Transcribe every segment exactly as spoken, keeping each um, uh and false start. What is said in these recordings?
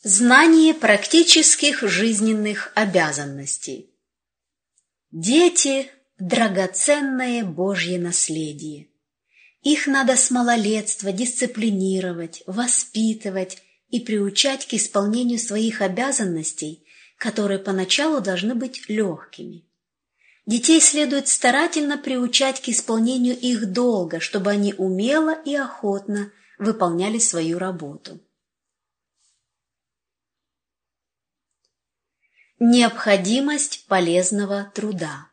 Знание практических жизненных обязанностей. Дети – драгоценное Божье наследие. Их надо с малолетства дисциплинировать, воспитывать и приучать к исполнению своих обязанностей, которые поначалу должны быть легкими. Детей следует старательно приучать к исполнению их долга, чтобы они умело и охотно выполняли свою работу. Необходимость полезного труда.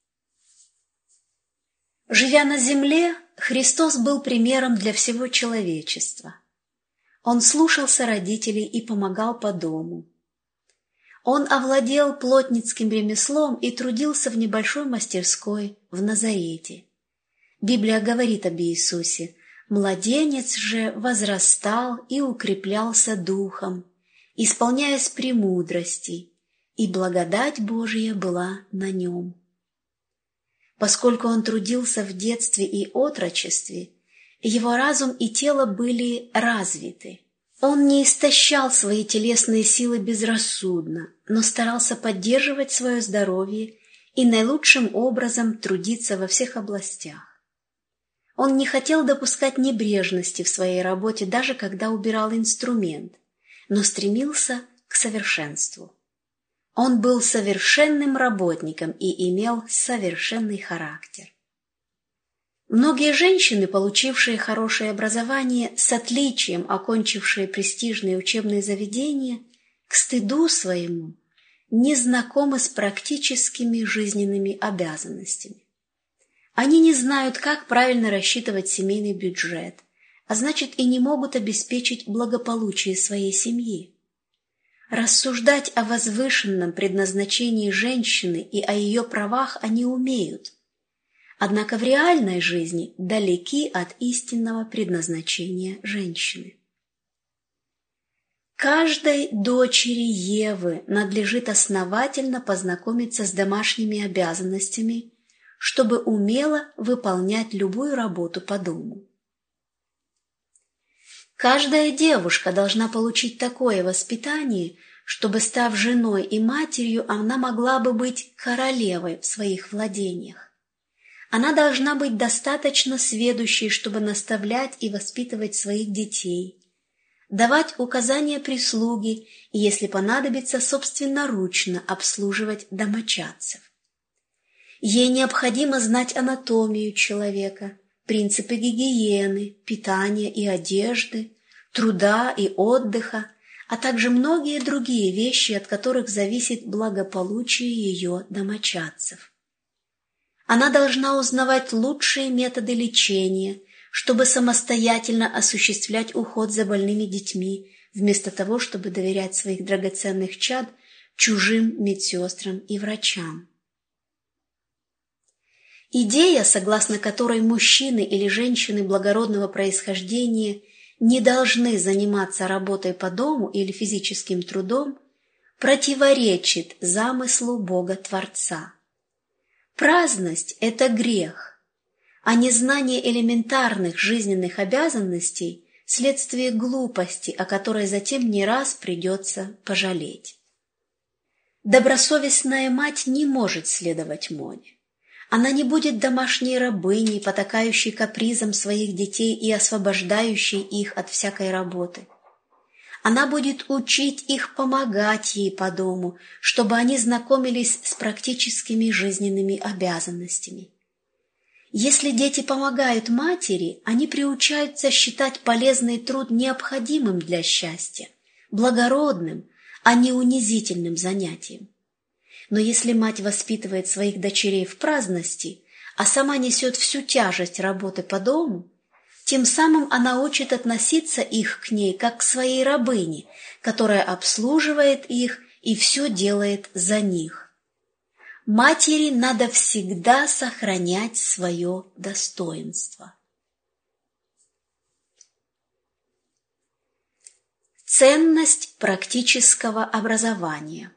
Живя на земле, Христос был примером для всего человечества. Он слушался родителей и помогал по дому. Он овладел плотницким ремеслом и трудился в небольшой мастерской в Назарете. Библия говорит об Иисусе: «Младенец же возрастал и укреплялся духом, исполняясь премудростей, и благодать Божия была на нем». Поскольку он трудился в детстве и отрочестве, его разум и тело были развиты. Он не истощал свои телесные силы безрассудно, но старался поддерживать свое здоровье и наилучшим образом трудиться во всех областях. Он не хотел допускать небрежности в своей работе, даже когда убирал инструмент, но стремился к совершенству. Он был совершенным работником и имел совершенный характер. Многие женщины, получившие хорошее образование, с отличием окончившие престижные учебные заведения, к стыду своему не знакомы с практическими жизненными обязанностями. Они не знают, как правильно рассчитывать семейный бюджет, а значит и не могут обеспечить благополучие своей семьи. Рассуждать о возвышенном предназначении женщины и о ее правах они умеют, однако в реальной жизни далеки от истинного предназначения женщины. Каждой дочери Евы надлежит основательно познакомиться с домашними обязанностями, чтобы умело выполнять любую работу по дому. Каждая девушка должна получить такое воспитание, чтобы, став женой и матерью, она могла бы быть королевой в своих владениях. Она должна быть достаточно сведущей, чтобы наставлять и воспитывать своих детей, давать указания прислуге и, если понадобится, собственноручно обслуживать домочадцев. Ей необходимо знать анатомию человека, принципы гигиены, питания и одежды, труда и отдыха, а также многие другие вещи, от которых зависит благополучие ее домочадцев. Она должна узнавать лучшие методы лечения, чтобы самостоятельно осуществлять уход за больными детьми, вместо того, чтобы доверять своих драгоценных чад чужим медсестрам и врачам. Идея, согласно которой мужчины или женщины благородного происхождения не должны заниматься работой по дому или физическим трудом, противоречит замыслу Бога-Творца. Праздность – это грех, а незнание элементарных жизненных обязанностей – следствие глупости, о которой затем не раз придется пожалеть. Добросовестная мать не может следовать моде. Она не будет домашней рабыней, потакающей капризам своих детей и освобождающей их от всякой работы. Она будет учить их помогать ей по дому, чтобы они знакомились с практическими жизненными обязанностями. Если дети помогают матери, они приучаются считать полезный труд необходимым для счастья, благородным, а не унизительным занятием. Но если мать воспитывает своих дочерей в праздности, а сама несет всю тяжесть работы по дому, тем самым она учит относиться их к ней как к своей рабыне, которая обслуживает их и все делает за них. Матери надо всегда сохранять свое достоинство. Ценность практического образования.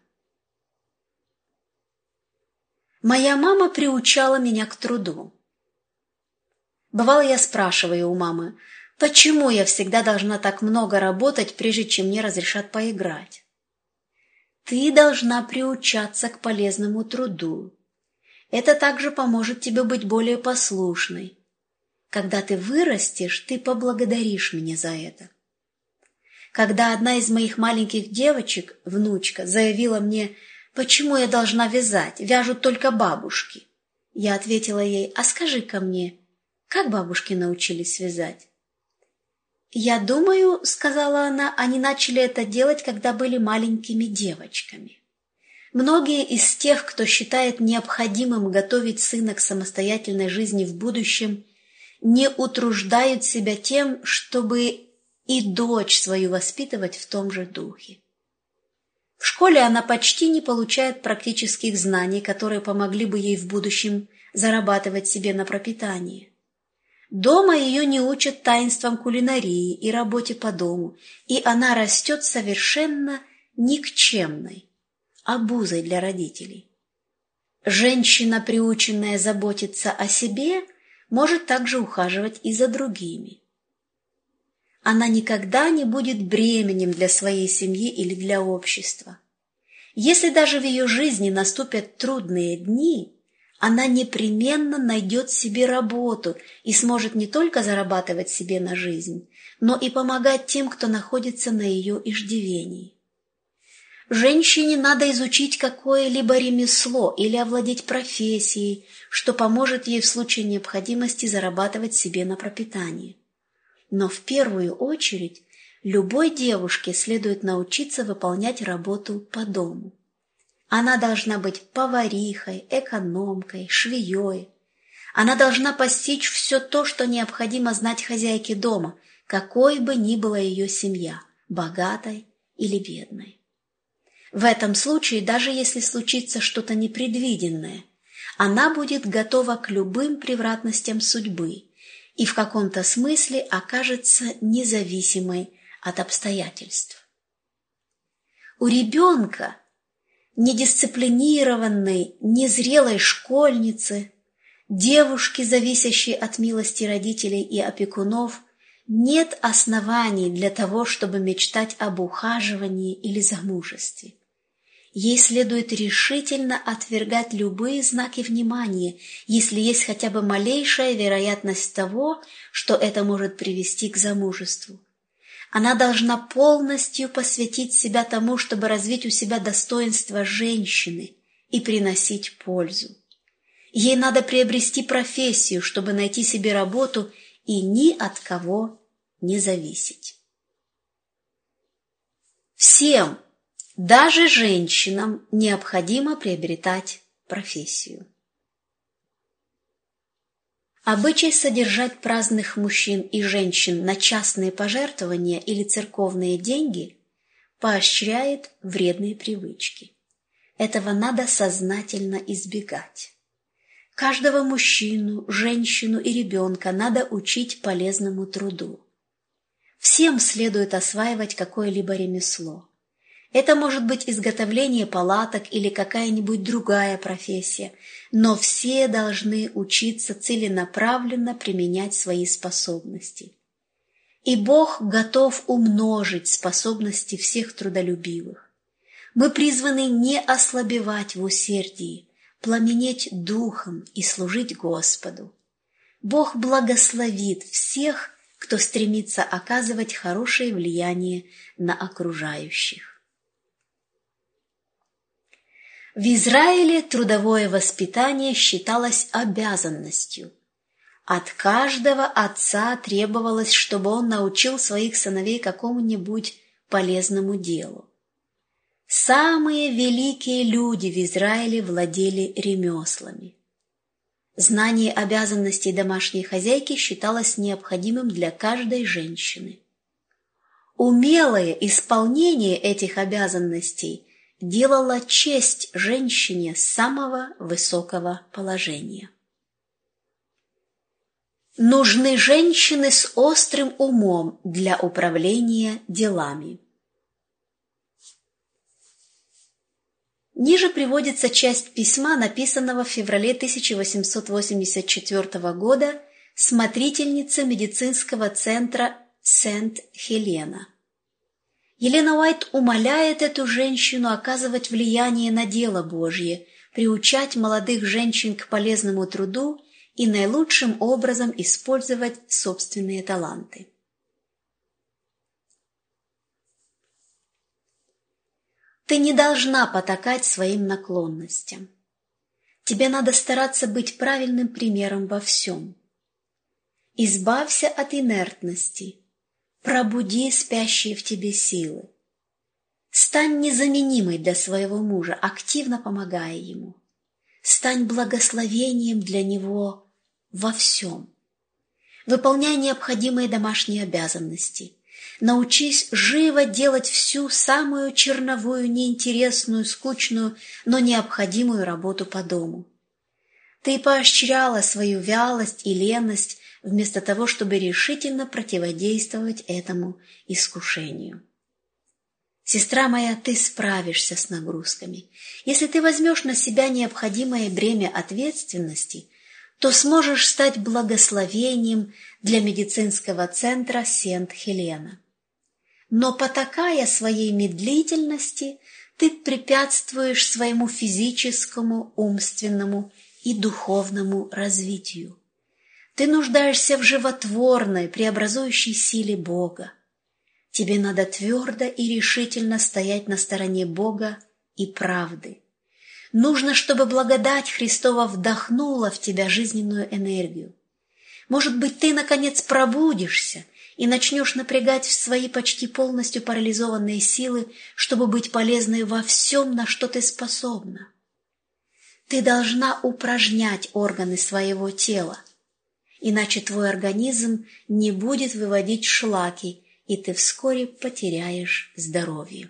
Моя мама приучала меня к труду. Бывало, я спрашиваю у мамы: Почему я всегда должна так много работать, прежде чем мне разрешат поиграть? Ты должна приучаться к полезному труду. Это также поможет тебе быть более послушной. Когда ты вырастешь, ты поблагодаришь меня за это. Когда одна из моих маленьких девочек, внучка, заявила мне, почему я должна вязать, вяжут только бабушки, я ответила ей, а скажи-ка мне, как бабушки научились вязать? «Я думаю, — сказала она, — они начали это делать, когда были маленькими девочками. Многие из тех, кто считает необходимым готовить сына к самостоятельной жизни в будущем, не утруждают себя тем, чтобы и дочь свою воспитывать в том же духе. В школе она почти не получает практических знаний, которые помогли бы ей в будущем зарабатывать себе на пропитание. Дома ее не учат таинствам кулинарии и работе по дому, и она растет совершенно никчемной, обузой для родителей. Женщина, приученная заботиться о себе, может также ухаживать и за другими. Она никогда не будет бременем для своей семьи или для общества. Если даже в ее жизни наступят трудные дни, она непременно найдет себе работу и сможет не только зарабатывать себе на жизнь, но и помогать тем, кто находится на ее иждивении. Женщине надо изучить какое-либо ремесло или овладеть профессией, что поможет ей в случае необходимости зарабатывать себе на пропитание. Но в первую очередь любой девушке следует научиться выполнять работу по дому. Она должна быть поварихой, экономкой, швеей. Она должна постичь все то, что необходимо знать хозяйке дома, какой бы ни была ее семья, богатой или бедной. В этом случае, даже если случится что-то непредвиденное, она будет готова к любым превратностям судьбы и в каком-то смысле окажется независимой от обстоятельств. У ребенка, недисциплинированной, незрелой школьницы, девушки, зависящей от милости родителей и опекунов, нет оснований для того, чтобы мечтать об ухаживании или замужестве. Ей следует решительно отвергать любые знаки внимания, если есть хотя бы малейшая вероятность того, что это может привести к замужеству. Она должна полностью посвятить себя тому, чтобы развить у себя достоинство женщины и приносить пользу. Ей надо приобрести профессию, чтобы найти себе работу и ни от кого не зависеть. Всем, даже женщинам, необходимо приобретать профессию. Обычай содержать праздных мужчин и женщин на частные пожертвования или церковные деньги поощряет вредные привычки. Этого надо сознательно избегать. Каждого мужчину, женщину и ребенка надо учить полезному труду. Всем следует осваивать какое-либо ремесло. Это может быть изготовление палаток или какая-нибудь другая профессия, но все должны учиться целенаправленно применять свои способности. И Бог готов умножить способности всех трудолюбивых. Мы призваны не ослабевать в усердии, пламенеть духом и служить Господу. Бог благословит всех, кто стремится оказывать хорошее влияние на окружающих. В Израиле трудовое воспитание считалось обязанностью. От каждого отца требовалось, чтобы он научил своих сыновей какому-нибудь полезному делу. Самые великие люди в Израиле владели ремеслами. Знание обязанностей домашней хозяйки считалось необходимым для каждой женщины. Умелое исполнение этих обязанностей делала честь женщине самого высокого положения. Нужны женщины с острым умом для управления делами. Ниже приводится часть письма, написанного в феврале тысяча восемьсот восемьдесят четвёртого года смотрительница медицинского центра Сент-Хелена. Елена Уайт умоляет эту женщину оказывать влияние на дело Божье, приучать молодых женщин к полезному труду и наилучшим образом использовать собственные таланты. Ты не должна потакать своим наклонностям. Тебе надо стараться быть правильным примером во всем. Избавься от инертности, пробуди спящие в тебе силы. Стань незаменимой для своего мужа, активно помогая ему. Стань благословением для него во всем. Выполняй необходимые домашние обязанности. Научись живо делать всю самую черновую, неинтересную, скучную, но необходимую работу по дому. Ты поощряла свою вялость и леность вместо того, чтобы решительно противодействовать этому искушению. Сестра моя, ты справишься с нагрузками. Если ты возьмешь на себя необходимое бремя ответственности, то сможешь стать благословением для медицинского центра Сент-Хелена. Но потакая своей медлительности, ты препятствуешь своему физическому, умственному и духовному развитию. Ты нуждаешься в животворной, преобразующей силе Бога. Тебе надо твердо и решительно стоять на стороне Бога и правды. Нужно, чтобы благодать Христова вдохнула в тебя жизненную энергию. Может быть, ты, наконец, пробудишься и начнешь напрягать свои почти полностью парализованные силы, чтобы быть полезной во всем, на что ты способна. Ты должна упражнять органы своего тела, иначе твой организм не будет выводить шлаки, и ты вскоре потеряешь здоровье.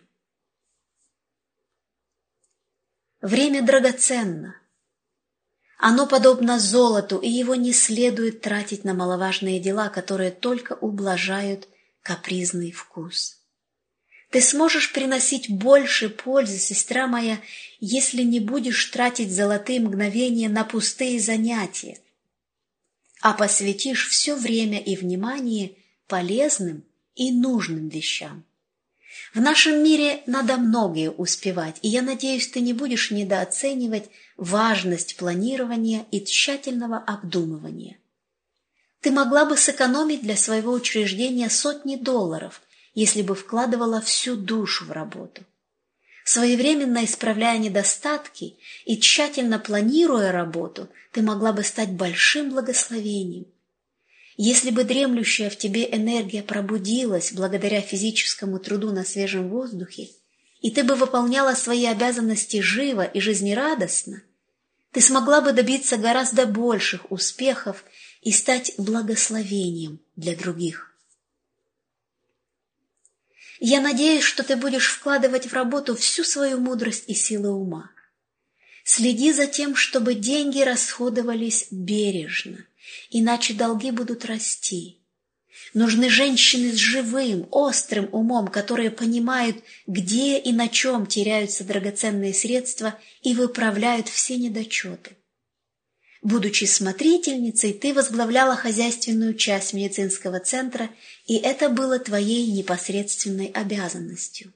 Время драгоценно. Оно подобно золоту, и его не следует тратить на маловажные дела, которые только ублажают капризный вкус. Ты сможешь приносить больше пользы, сестра моя, если не будешь тратить золотые мгновения на пустые занятия, а посвятишь все время и внимание полезным и нужным вещам. В нашем мире надо многое успевать, и я надеюсь, ты не будешь недооценивать важность планирования и тщательного обдумывания. Ты могла бы сэкономить для своего учреждения сотни долларов, если бы вкладывала всю душу в работу. Своевременно исправляя недостатки и тщательно планируя работу, ты могла бы стать большим благословением. Если бы дремлющая в тебе энергия пробудилась благодаря физическому труду на свежем воздухе, и ты бы выполняла свои обязанности живо и жизнерадостно, ты смогла бы добиться гораздо больших успехов и стать благословением для других. Я надеюсь, что ты будешь вкладывать в работу всю свою мудрость и силу ума. Следи за тем, чтобы деньги расходовались бережно, иначе долги будут расти. Нужны женщины с живым, острым умом, которые понимают, где и на чем теряются драгоценные средства и выправляют все недочеты. Будучи смотрительницей, ты возглавляла хозяйственную часть медицинского центра, и это было твоей непосредственной обязанностью.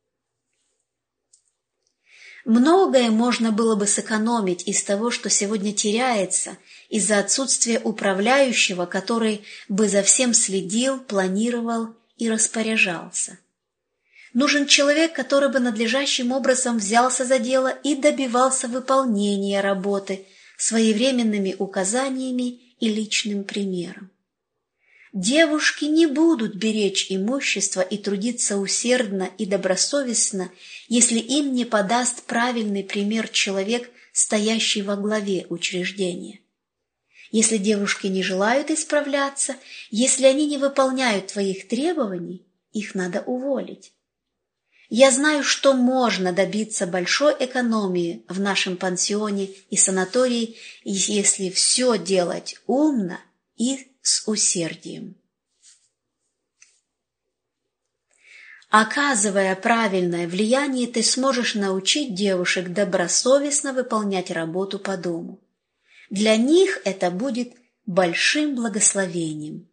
Многое можно было бы сэкономить из того, что сегодня теряется, из-за отсутствия управляющего, который бы за всем следил, планировал и распоряжался. Нужен человек, который бы надлежащим образом взялся за дело и добивался выполнения работы своевременными указаниями и личным примером. Девушки не будут беречь имущество и трудиться усердно и добросовестно, если им не подаст правильный пример человек, стоящий во главе учреждения. Если девушки не желают исправляться, если они не выполняют твоих требований, их надо уволить. Я знаю, что можно добиться большой экономии в нашем пансионе и санатории, если все делать умно и с усердием. Оказывая правильное влияние, ты сможешь научить девушек добросовестно выполнять работу по дому. Для них это будет большим благословением.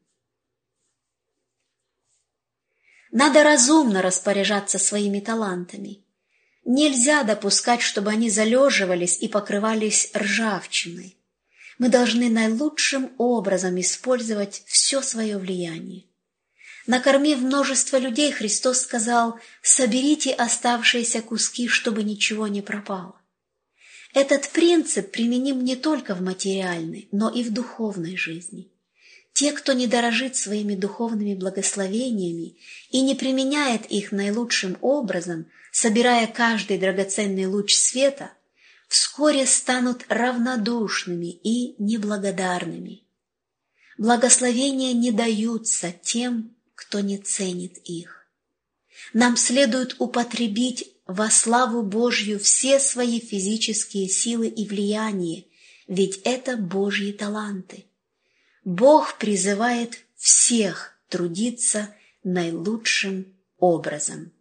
Надо разумно распоряжаться своими талантами. Нельзя допускать, чтобы они залеживались и покрывались ржавчиной. Мы должны наилучшим образом использовать все свое влияние. Накормив множество людей, Христос сказал: «Соберите оставшиеся куски, чтобы ничего не пропало». Этот принцип применим не только в материальной, но и в духовной жизни. Те, кто не дорожит своими духовными благословениями и не применяет их наилучшим образом, собирая каждый драгоценный луч света, вскоре станут равнодушными и неблагодарными. Благословения не даются тем, кто не ценит их. Нам следует употребить во славу Божью все свои физические силы и влияние, ведь это Божьи таланты. Бог призывает всех трудиться наилучшим образом.